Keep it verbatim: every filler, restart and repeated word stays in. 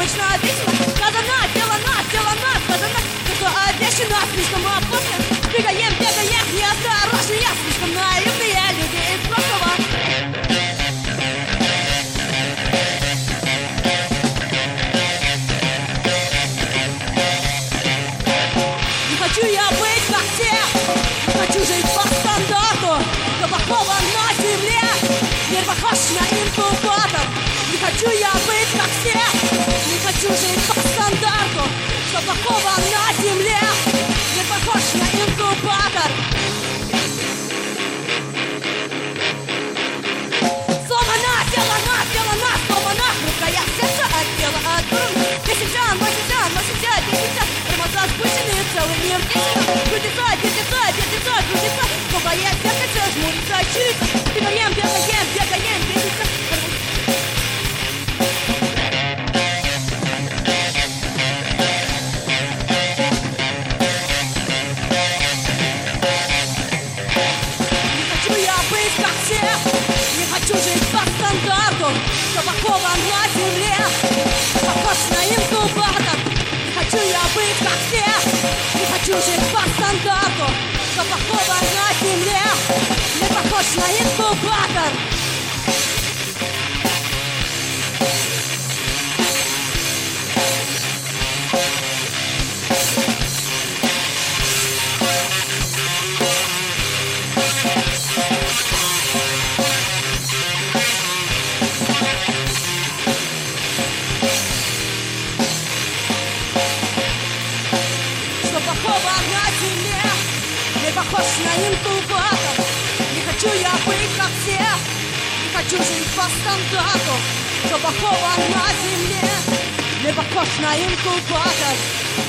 бесконечно весело. Сказано, сделано, сделано, сказано, то, что обещано, слишком опасно. Бегаем, бегаем, неосторожные, слишком наивные люди из прошлого. Не хочу я быть как все, не хочу жить по стандарту, глубокого на земле. Мир похож на инкубатор. Не хочу я быть как все, не хочу жить по стандарту, что плохого на земле. Мир похож на инкубатор. Сломана, сделана, сделана, сломана, хрупкое сердце от тела отдурно. Десять жан, восемь жан, восемьдесят, десять жан, тормоза спущены, целый мир десять. Крутится, вертится, вертится, крутится, слабое сердце жмурится, чуется. Бегаем, бегаем, бегаем, бегаем. Не хочу жить по стандарту, что плохого на земле. Похож на инкубатор. Не хочу я быть как все. Не хочу жить по стандарту, что плохого на земле. Не похож на инкубатор. Плохого на земле, не похож на инкубатор. Не хочу я быть как все, не хочу жить по стандарту, что плохого на земле, не похож на инкубатор.